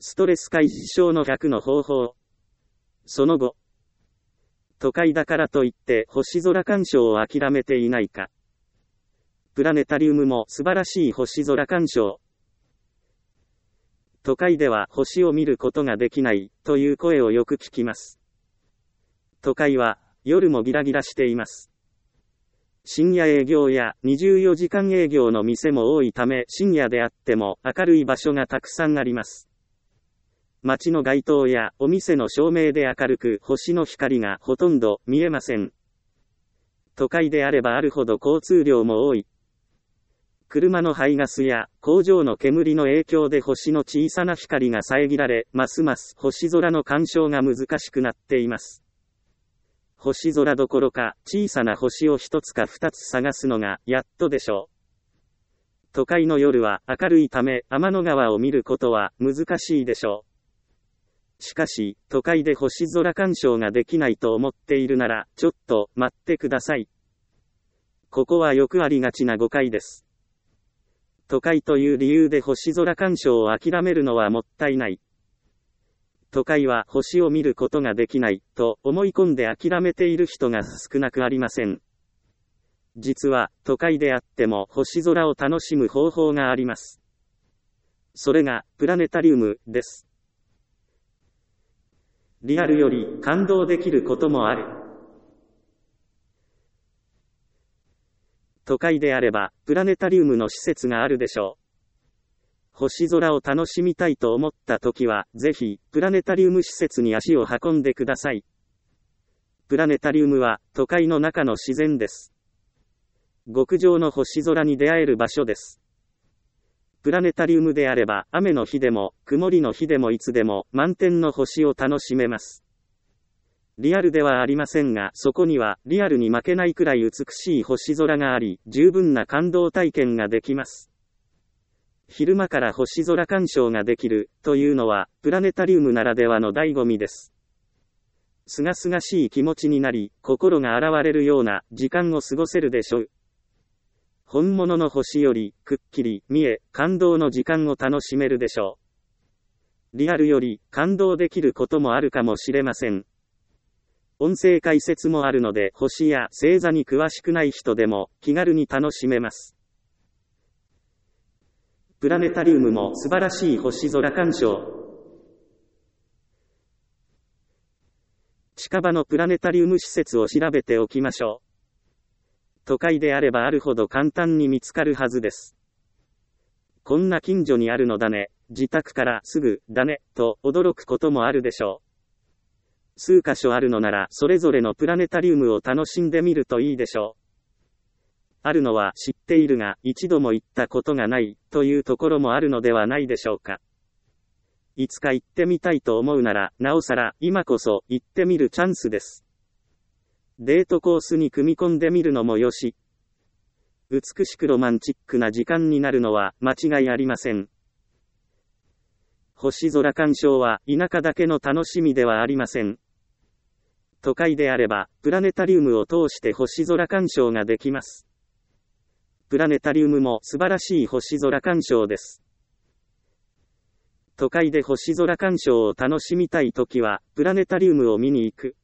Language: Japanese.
ストレス解消の100の方法。その後。都会だからといって星空鑑賞を諦めていないか。プラネタリウムも素晴らしい星空鑑賞。都会では星を見ることができないという声をよく聞きます。都会は夜もギラギラしています。深夜営業や24時間営業の店も多いため深夜であっても明るい場所がたくさんあります。街の街灯やお店の照明で明るく星の光がほとんど見えません。都会であればあるほど交通量も多い。車の排ガスや工場の煙の影響で星の小さな光が遮られ、ますます星空の鑑賞が難しくなっています。星空どころか小さな星を一つか二つ探すのがやっとでしょう。都会の夜は明るいため天の川を見ることは難しいでしょう。しかし、都会で星空鑑賞ができないと思っているなら、ちょっと待ってください。ここはよくありがちな誤解です。都会という理由で星空鑑賞を諦めるのはもったいない。都会は星を見ることができないと思い込んで諦めている人が少なくありません。実は、都会であっても星空を楽しむ方法があります。それが、プラネタリウムです。リアルより感動できることもある。都会であれば、プラネタリウムの施設があるでしょう。星空を楽しみたいと思ったときは、ぜひ、プラネタリウム施設に足を運んでください。プラネタリウムは、都会の中の自然です。極上の星空に出会える場所です。プラネタリウムであれば、雨の日でも、曇りの日でもいつでも、満天の星を楽しめます。リアルではありませんが、そこには、リアルに負けないくらい美しい星空があり、十分な感動体験ができます。昼間から星空鑑賞ができる、というのは、プラネタリウムならではの醍醐味です。すがすがしい気持ちになり、心が洗われるような、時間を過ごせるでしょう。本物の星より、くっきり見え、感動の時間を楽しめるでしょう。リアルより、感動できることもあるかもしれません。音声解説もあるので、星や星座に詳しくない人でも、気軽に楽しめます。プラネタリウムも素晴らしい星空鑑賞。近場のプラネタリウム施設を調べておきましょう。都会であればあるほど簡単に見つかるはずです。こんな近所にあるのだね、自宅からすぐだね、と驚くこともあるでしょう。数箇所あるのならそれぞれのプラネタリウムを楽しんでみるといいでしょう。あるのは知っているが一度も行ったことがないというところもあるのではないでしょうか。いつか行ってみたいと思うならなおさら今こそ行ってみるチャンスです。デートコースに組み込んでみるのもよし。美しくロマンチックな時間になるのは間違いありません。星空鑑賞は田舎だけの楽しみではありません。都会であれば、プラネタリウムを通して星空鑑賞ができます。プラネタリウムも素晴らしい星空鑑賞です。都会で星空鑑賞を楽しみたいときは、プラネタリウムを見に行く。